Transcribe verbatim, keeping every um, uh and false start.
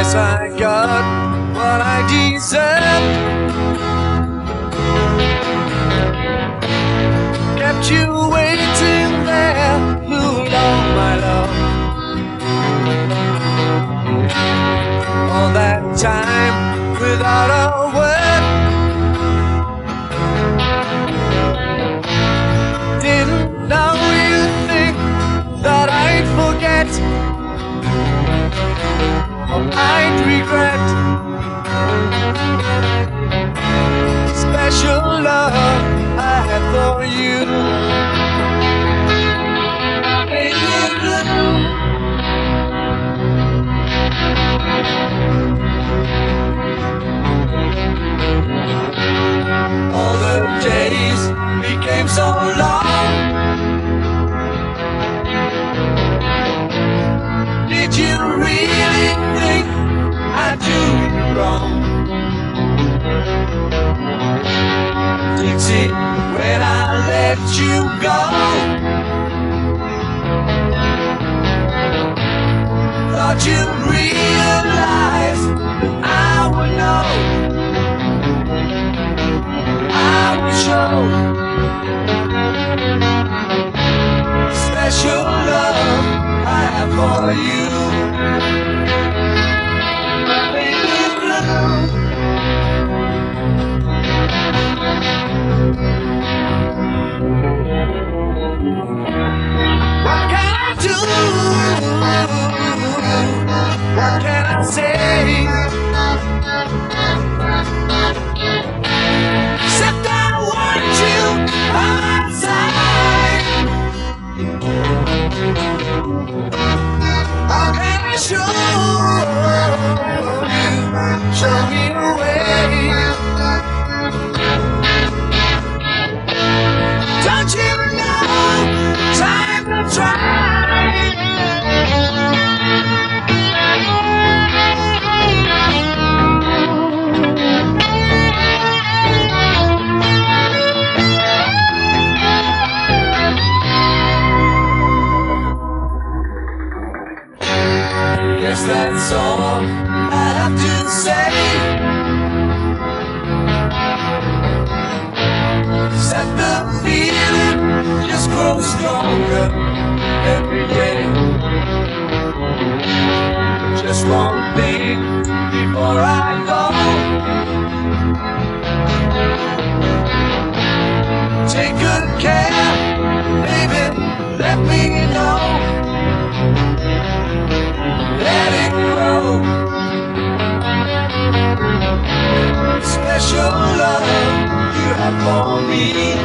guess I got what I deserve. Kept you waiting there too long, my love. All that time without a word. Didn't know you'd think that I'd forget, or I'd regret. Special love I have for you. All the days became so long. Did you really think I'd do you wrong? Dixie, when I let you go, thought you'd realize I would know, I would show special love I have for you. My baby blue. What can I do? What can I say? Except I want you by my side. How can I show you, show me the way? Don't you know, time to try. Guess that's all I have to say. Except the feeling just grows stronger every day. Just one thing before I go. Take good care, baby, let me know. Let it grow. Special love you have for me.